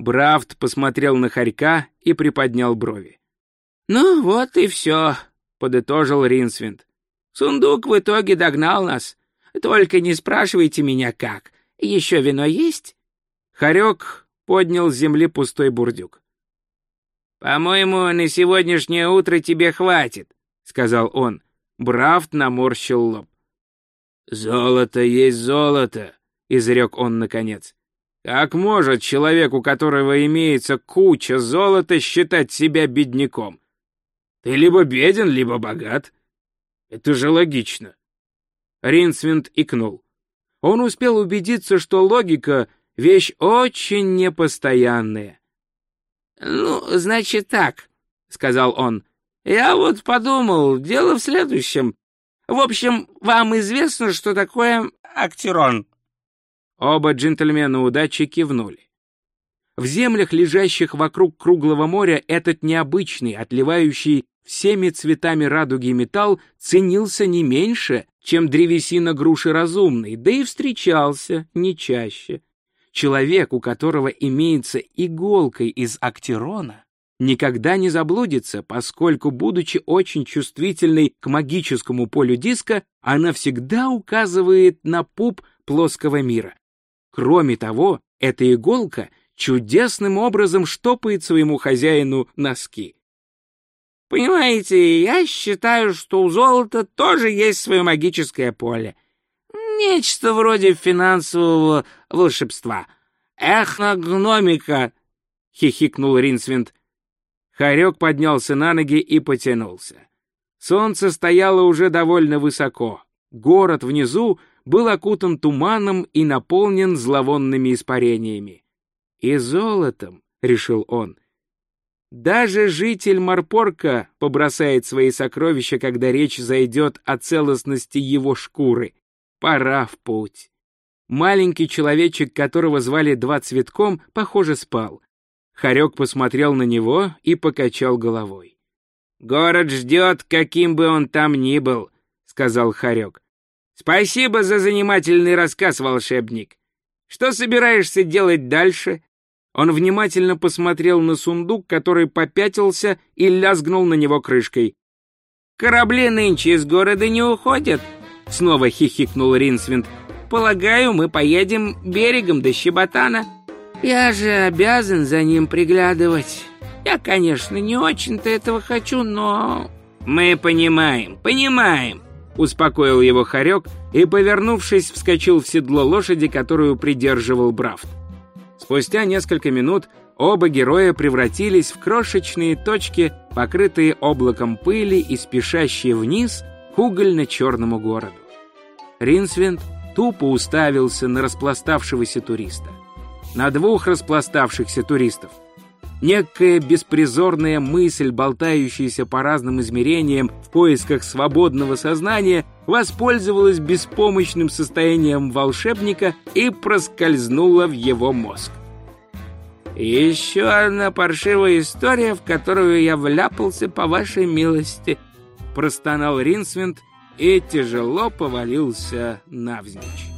Брафт посмотрел на хорька и приподнял брови. «Ну, вот и все», — подытожил Ринсвинд. «Сундук в итоге догнал нас. Только не спрашивайте меня, как. Еще вино есть?» Хорек поднял с земли пустой бурдюк. «По-моему, на сегодняшнее утро тебе хватит», — сказал он. Брафт наморщил лоб. «Золото есть золото», — изрек он наконец. «Как может человек, у которого имеется куча золота, считать себя бедняком? Ты либо беден, либо богат. Это же логично». Ринсвинд икнул. Он успел убедиться, что логика — вещь очень непостоянная. «Ну, значит так», — сказал он. «Я вот подумал, дело в следующем. В общем, вам известно, что такое Актерон?» Оба джентльмена удачи кивнули. В землях, лежащих вокруг круглого моря, этот необычный, отливающий всеми цветами радуги металл ценился не меньше, чем древесина груши разумной, да и встречался не чаще. Человек, у которого имеется иголка из актерона, никогда не заблудится, поскольку, будучи очень чувствительной к магическому полю диска, она всегда указывает на пуп плоского мира. Кроме того, эта иголка чудесным образом штопает своему хозяину носки. «Понимаете, я считаю, что у золота тоже есть свое магическое поле. Нечто вроде финансового волшебства. Эхногномика!» — хихикнул Ринсвинд. Хорек поднялся на ноги и потянулся. Солнце стояло уже довольно высоко. Город внизу был окутан туманом и наполнен зловонными испарениями. «И золотом», — решил он. Даже житель Марпорка побросает свои сокровища, когда речь зайдет о целостности его шкуры. Пора в путь. Маленький человечек, которого звали Два Цветком, похоже, спал. Хорек посмотрел на него и покачал головой. «Город ждет, каким бы он там ни был», — сказал Хорек. «Спасибо за занимательный рассказ, волшебник. Что собираешься делать дальше?» Он внимательно посмотрел на сундук, который попятился и лязгнул на него крышкой. «Корабли нынче из города не уходят», — снова хихикнул Ринсвинд. «Полагаю, мы поедем берегом до Щеботана. Я же обязан за ним приглядывать. Я, конечно, не очень-то этого хочу, но...» «Мы понимаем, — успокоил его Хорек и, повернувшись, вскочил в седло лошади, которую придерживал Брафт. Спустя несколько минут оба героя превратились в крошечные точки, покрытые облаком пыли и спешащие вниз к угольно-черному городу. Ринсвинд тупо уставился на распластавшегося туриста. На двух распластавшихся туристов. Некая беспризорная мысль, болтающаяся по разным измерениям в поисках свободного сознания, воспользовалась беспомощным состоянием волшебника и проскользнула в его мозг. «Еще одна паршивая история, в которую я вляпался по вашей милости», — простонал Ринсвинд и тяжело повалился навзничь.